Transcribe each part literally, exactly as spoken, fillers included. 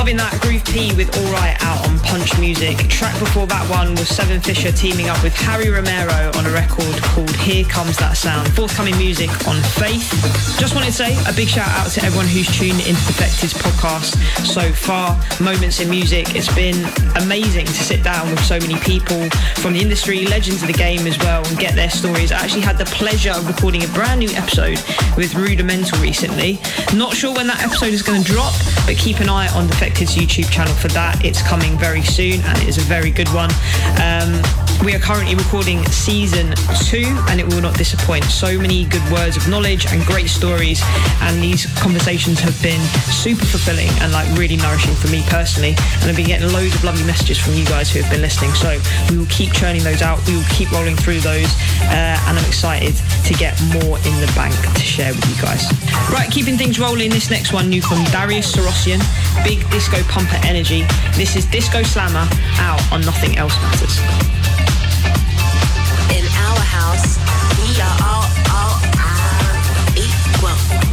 Loving that Groove P with Alright out on Punch Music. Track before that one was Seven Fisher teaming up with Harry Romero on a record called Here Comes That Sound. Forthcoming music on Faith. Just wanted to say a big shout out to everyone who's tuned into Defected's podcast so far. Moments in Music. It's been amazing to sit down with so many people from the industry, legends of the game as well, and get their stories. I actually had the pleasure of recording a brand new episode with Rudimental recently. Not sure when that episode is going to drop, but keep an eye on Defected's YouTube channel for that. It's coming very soon and it is a very good one. Um, we are currently recording season two and it will not disappoint. So many good words of knowledge and great stories, and these conversations have been super fulfilling and like really nourishing for me personally, and I've been getting loads of lovely messages from you guys who have been listening. So we will keep churning those out, we will keep rolling through those, uh, and I'm excited to get more in the bank to share with you guys. Right, keeping things rolling, this next one new from Darius Sarosian, big disco pumper energy. This is Disco Slammer out on Nothing Else Matters. In our house, we are all, all, all equal.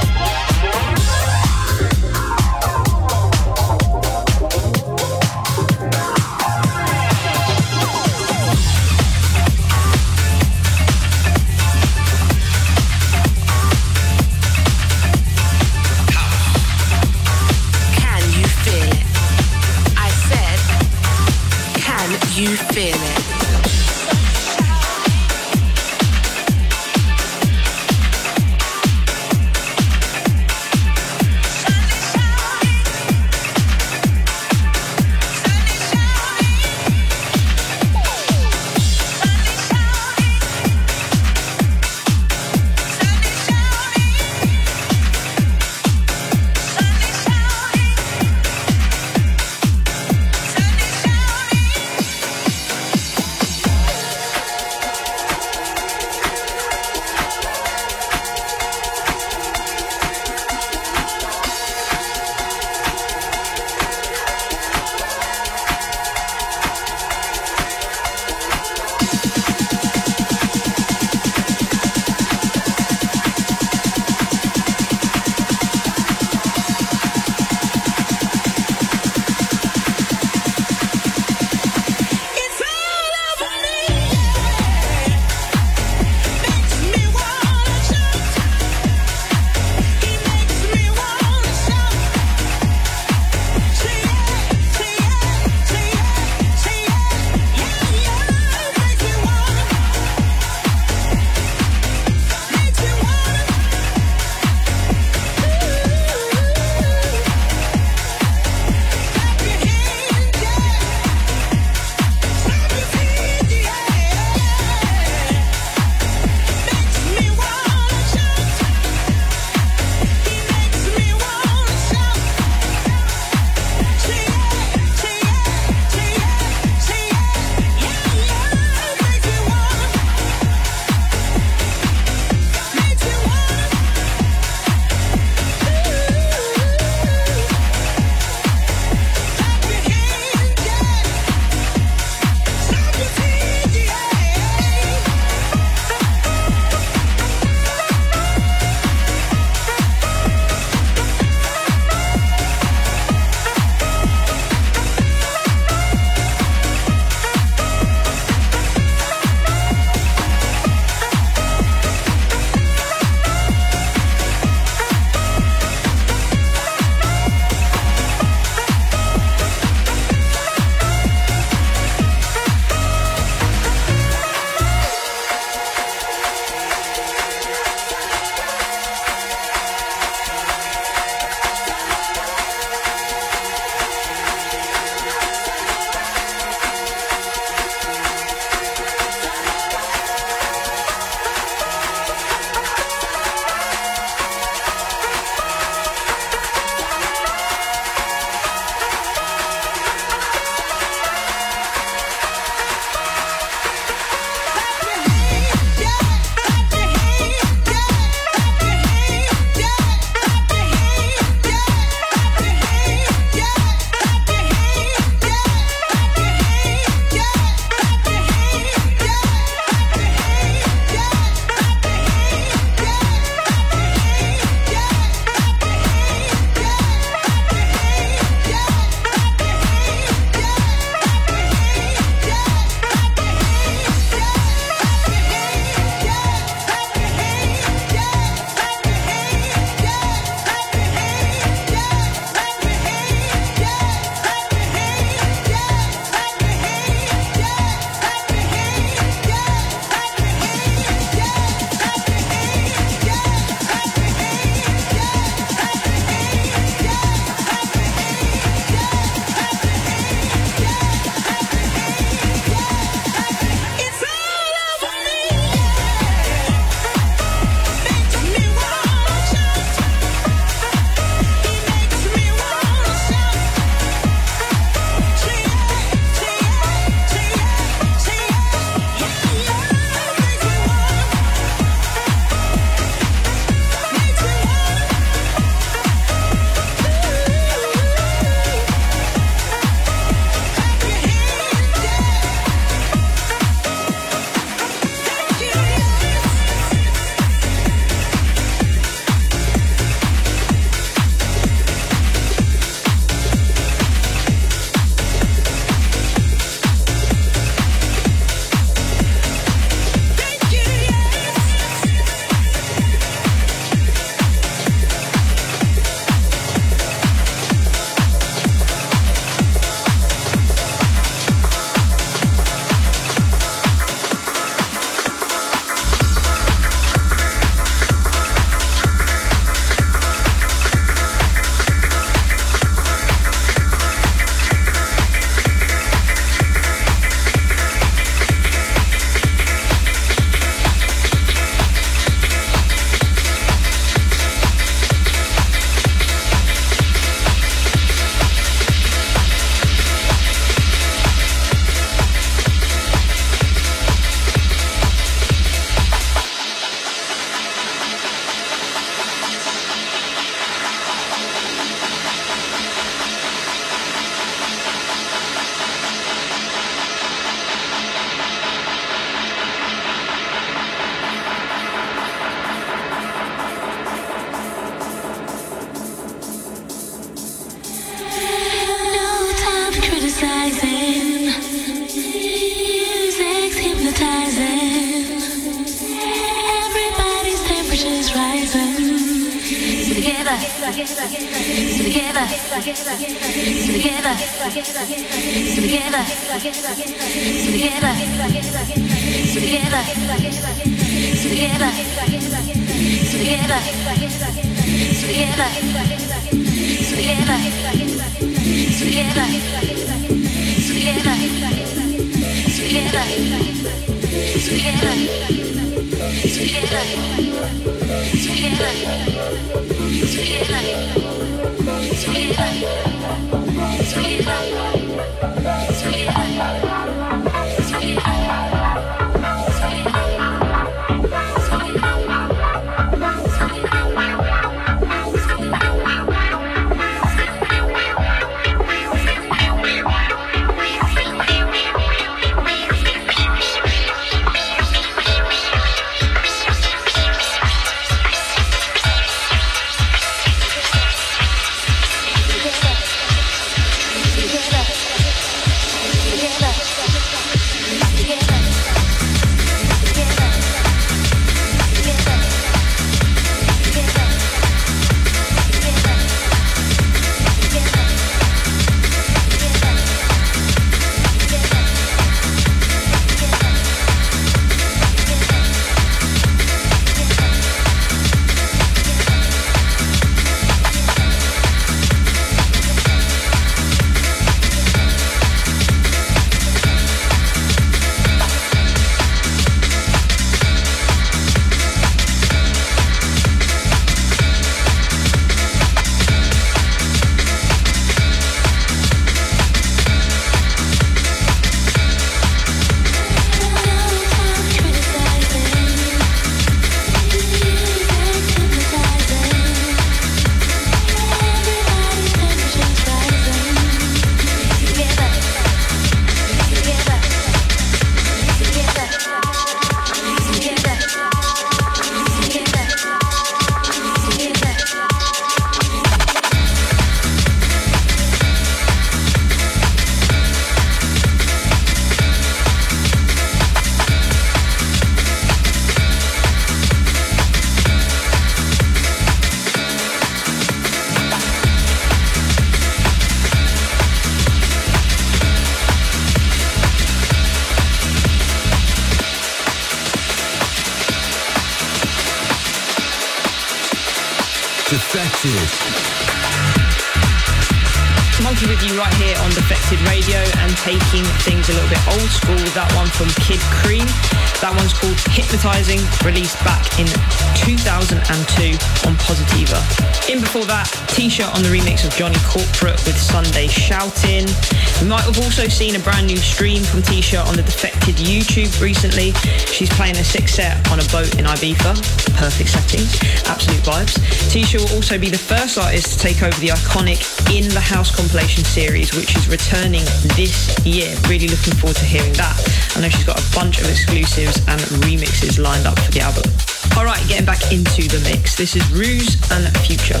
Monkey with you right here on Defected Radio, and taking things a little bit old school with that one from Kid Cream. That one's called Hypnotizing, released back in two thousand two on Positiva. In before that, T-Shirt on the remix of Johnny Corporate with Sunday Shouting. We might have also seen a brand new stream from T-Shirt on the Defected YouTube recently. She's playing a six set on a boat in Ibiza. Perfect settings, absolute vibes. T-Shirt will also be the first artist to take over the iconic In the House compilation series, which is returning this year. Really looking forward to hearing that. I know she's got a bunch of exclusives and remixes lined up for the album. Alright, getting back into the mix. This is Ruse and Future.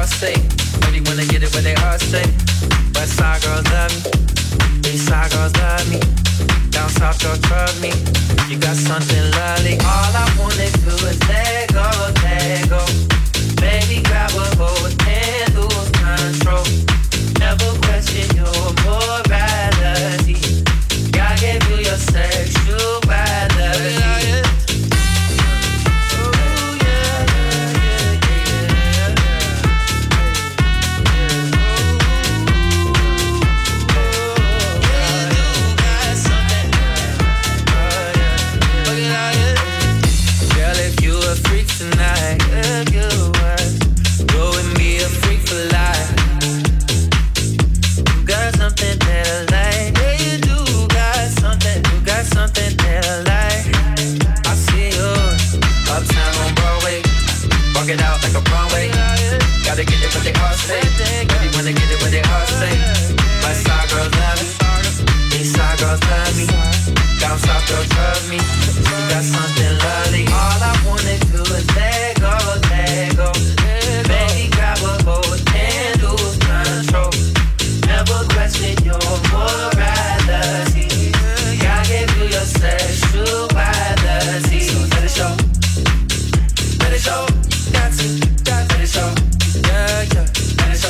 say. Really wanna get it what they all say. West side girls love me, east side girls love me, down south girls love me. You got something lovely. All I wanna do is let go, let go. Baby, grab a hold and lose control. Never question your morality. God gave you your sexuality. Tonight, yeah, you are. Go and be a freak for life. You got something that I like. Yeah, you do got something. You got something that I like. I see you uptown on Broadway. Walk it out like a Broadway. Gotta get it what they all say. Baby, wanna get it what they all say. My side girls love me. East side girls love me. Down south girls love me. You got something lovely. All I wanna do is let go, let go. Baby, grab a hold and lose control. Never question your morality. God gave you your sexuality. So let it show, let it show. Got to, got to let it show. Yeah, yeah. Let it show.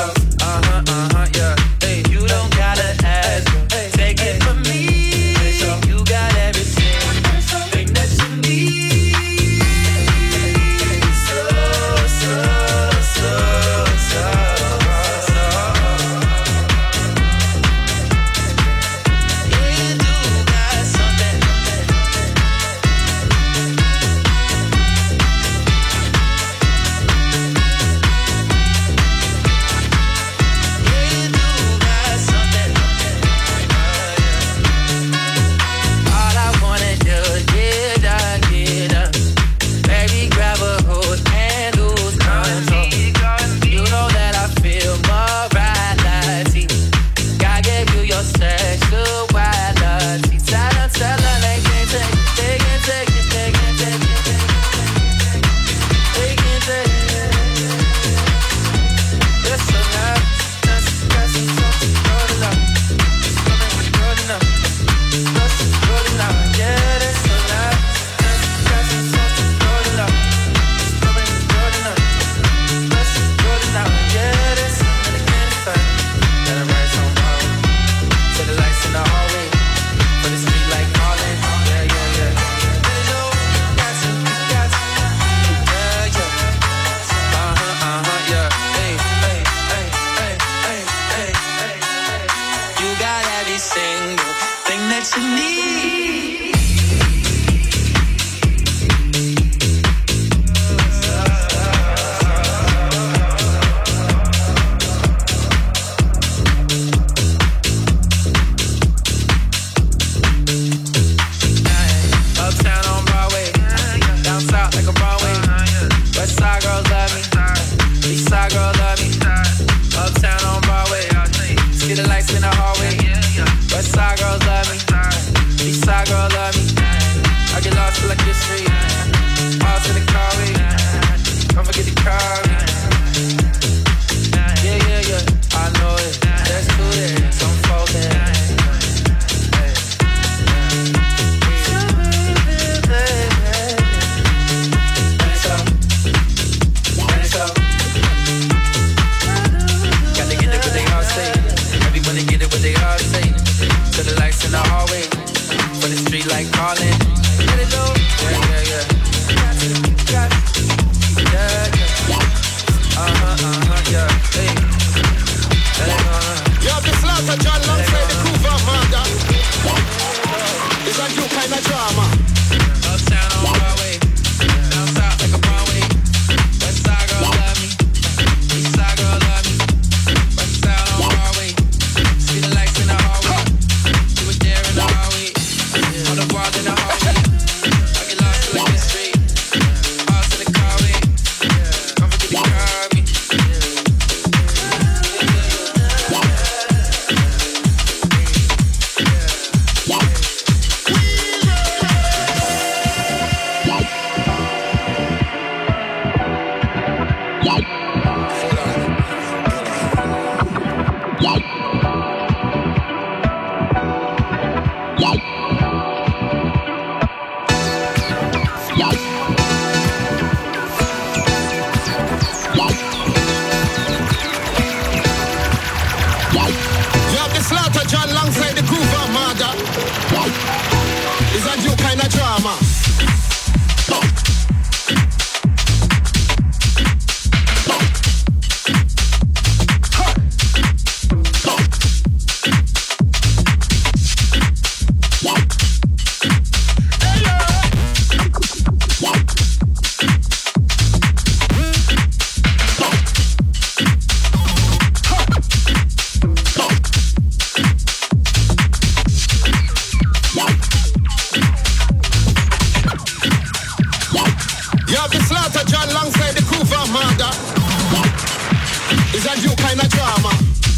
It's a new kind of drama.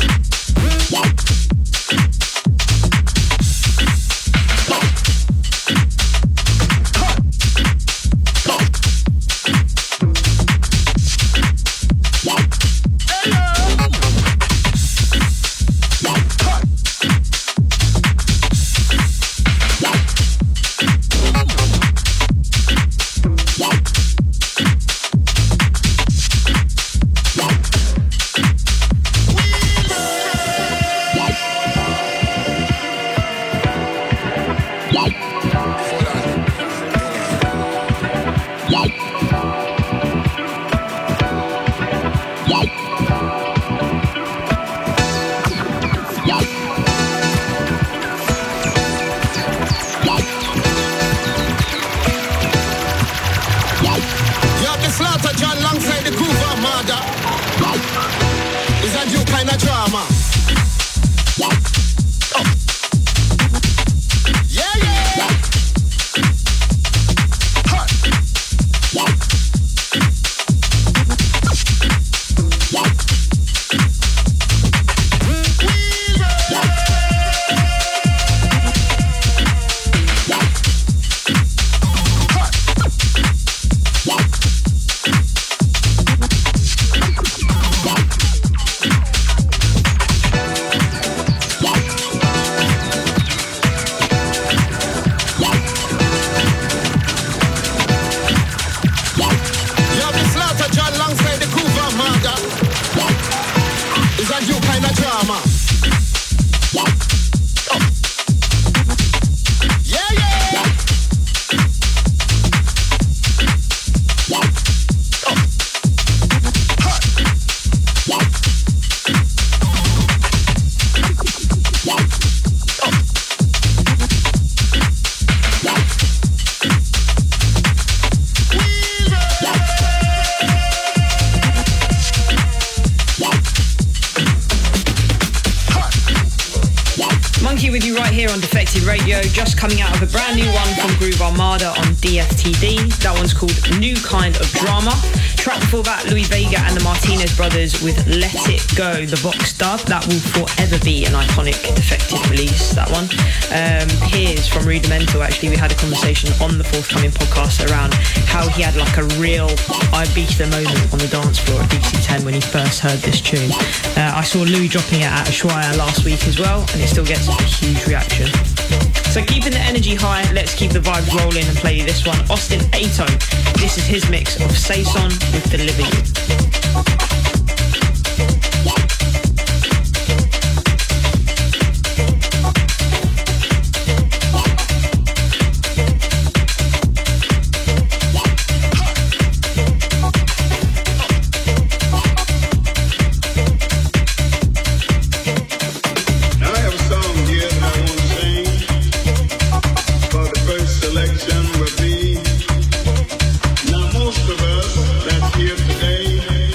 Just coming out of a brand new one from Groove Armada on D F T D. That one's called New Kind of Drama. Track before that, Louis Vega and the Martinez Brothers with Let It Go, the Vox dub. That will forever be an iconic Defected release, that one. Um, Piers from Rudimental, actually, we had a conversation on the forthcoming podcast around how he had like a real Ibiza moment on the dance floor at D C ten when he first heard this tune. Uh, I saw Louis dropping it at Ushuaia last week as well, and it still gets a huge reaction. So keeping the energy high, let's keep the vibes rolling and play this one. Austin Ato, this is his mix of Saison with Deliver You. Selection will be, now most of us that's here today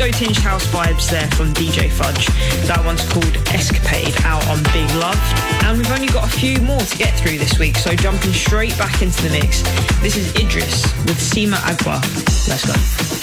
disco-tinged house vibes there from D J Fudge. That one's called Escapade, out on Big Love. And we've only got a few more to get through this week, so jumping straight back into the mix. This is Idris with Sima Agba. Let's go.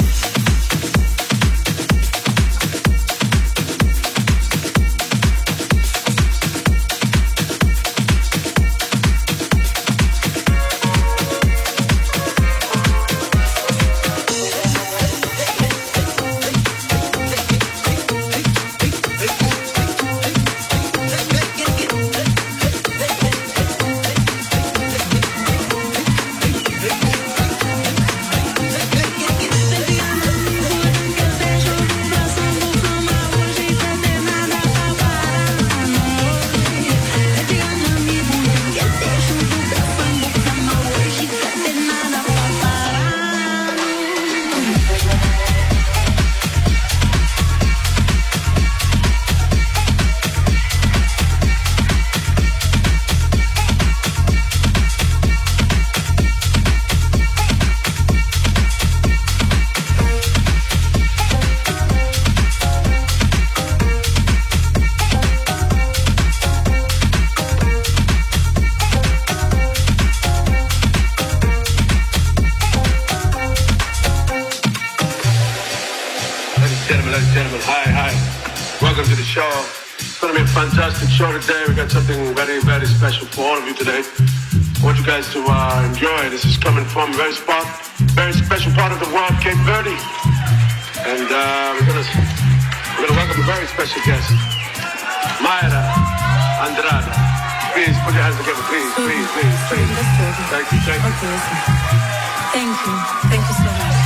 Show today. We got something very, very special for all of you today. I want you guys to uh, enjoy. This is coming from a very spot, very special part of the world, Cape Verde, and uh, we're gonna we're gonna welcome a very special guest, Mayra Andrade. Please put your hands together, please, please, please, please. Thank you, thank you. Okay, thank you, thank you so much.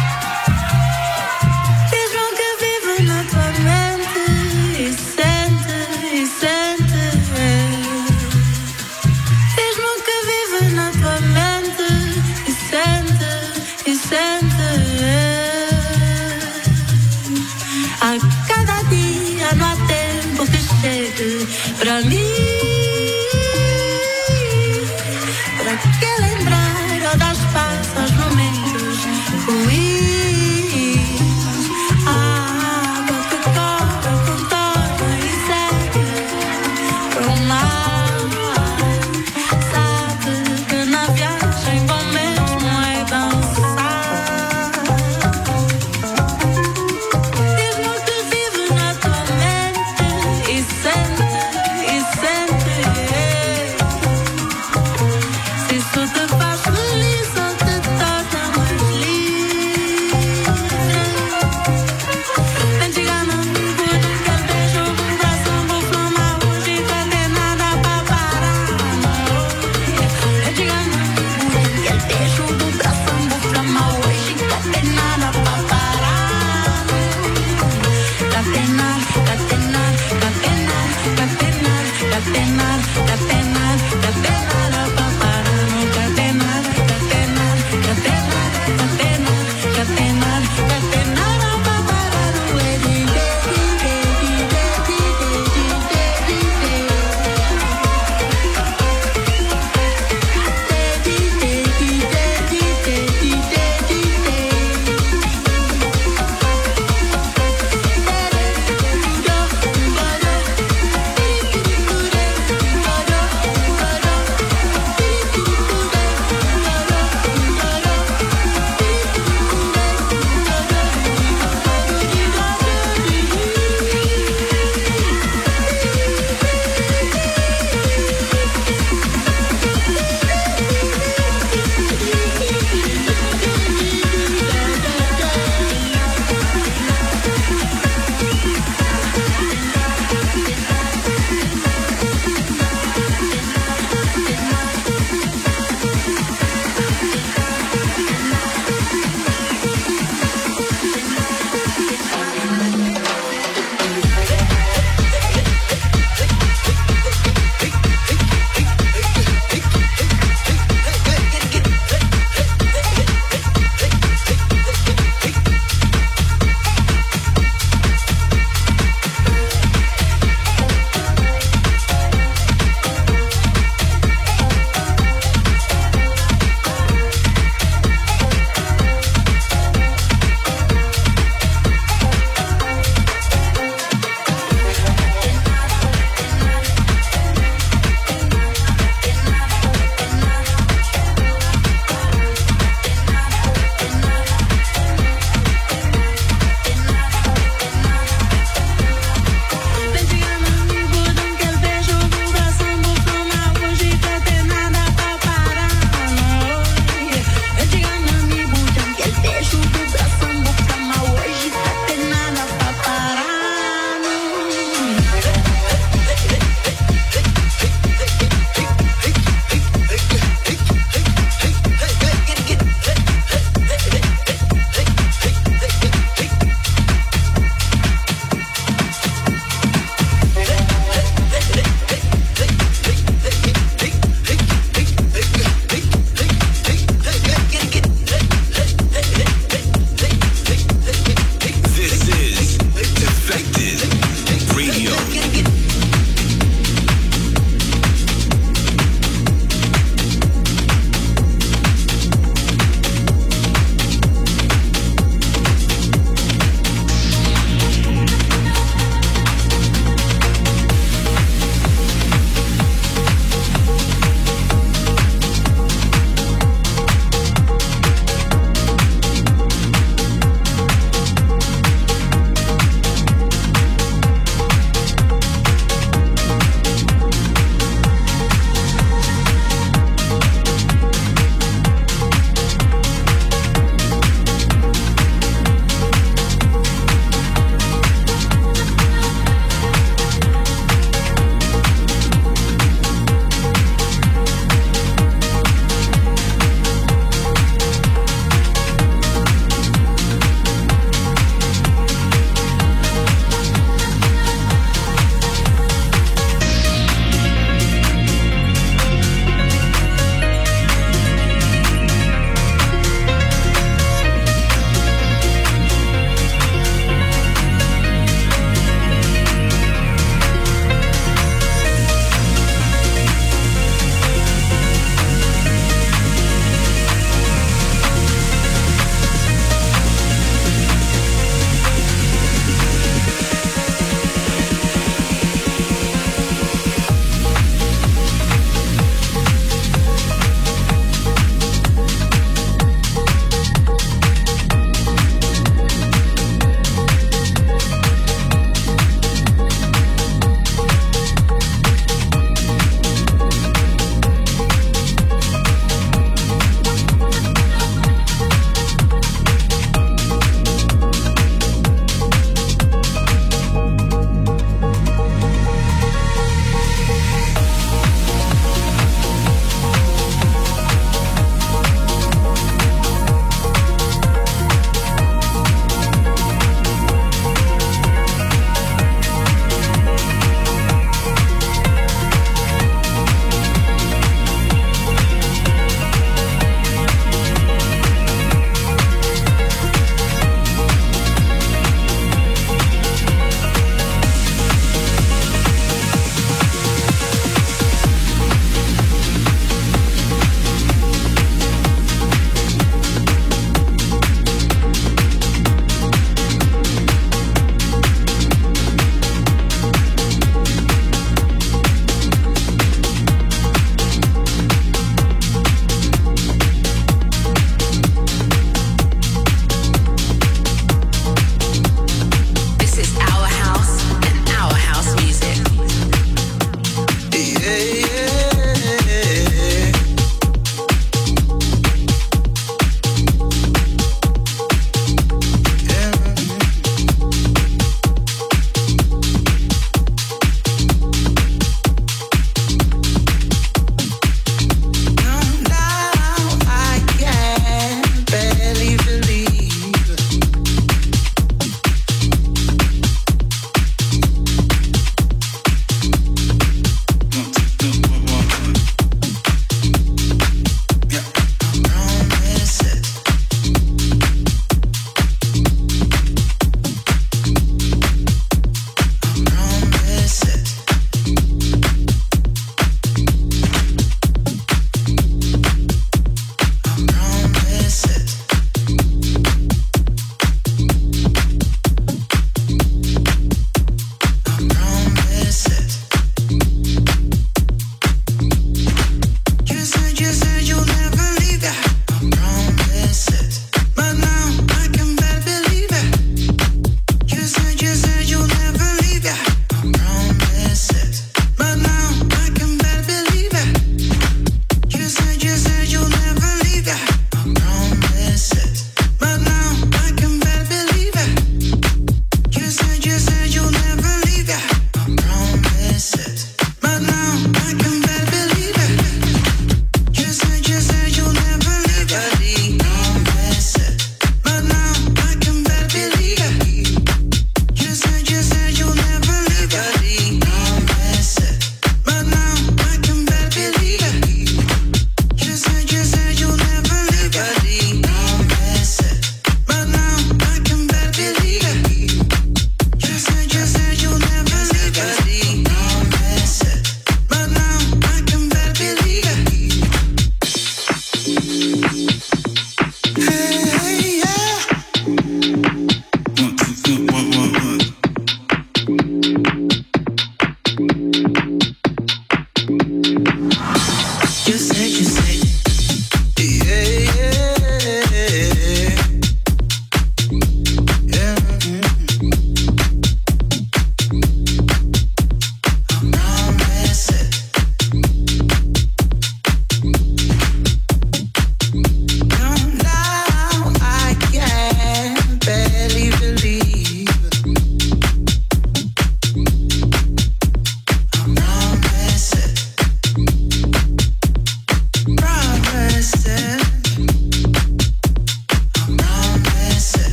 Pra mim, pra que lembrar das passas momentos ruins? A água que corre, contorna e segue pro mar. Sabe que na viagem bom mesmo é dançar. Diz-me o que vive na tua mente e sente.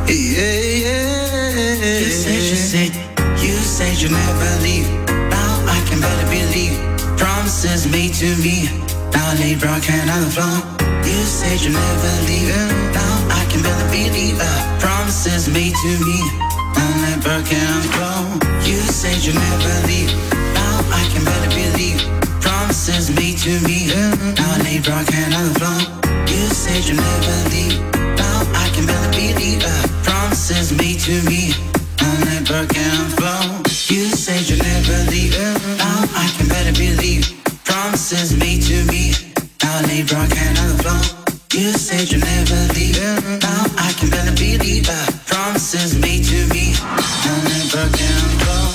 Yeah, yeah. You said, you said, you said you'd never leave. Now I can better believe. Promises made to me. Now they broke and on the floor. You said you'd never leave. Now I can better believe. Uh, promises made to me. Now they broke and on the floor. You said you'd never leave. Now I can better believe. Promises made to me. Now they broke and on the floor. You said you'd never leave. Now I can better believe. Uh, promises made to me. Now they broke and on the floor. You said you'd never leave. Now I can better believe. Promises made to me. Now they broke and on the floor. You said you'd never leave. Now I can better believe. Uh, promises made to me. Now they broke and on the floor.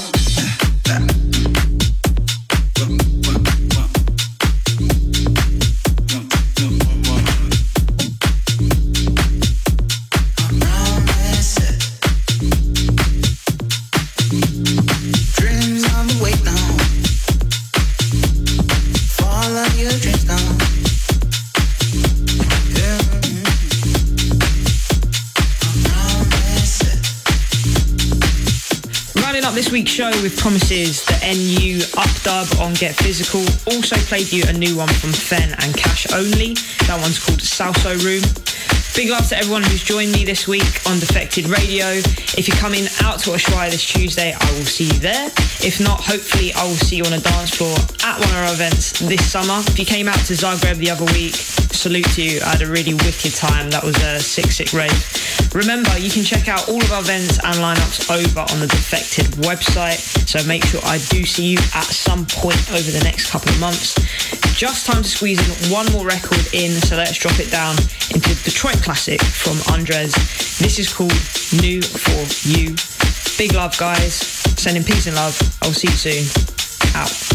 This week's show with Promises, the N U updub on Get Physical. Also played you a new one from Fen and Cash Only. That one's called Salso Room. Big love to everyone who's joined me this week on Defected Radio. If you're coming out to Ushuaia this Tuesday, I will see you there. If not, hopefully I will see you on a dance floor at one of our events this summer. If you came out to Zagreb the other week, salute to you. I had a really wicked time. That was a sick, sick rave. Remember, you can check out all of our events and lineups over on the Defected website. So make sure I do see you at some point over the next couple of months. Just time to squeeze in one more record in, so let's drop it down into a Detroit classic from Andres. This is called New For You. Big love, guys. Sending peace and love. I'll see you soon. Out.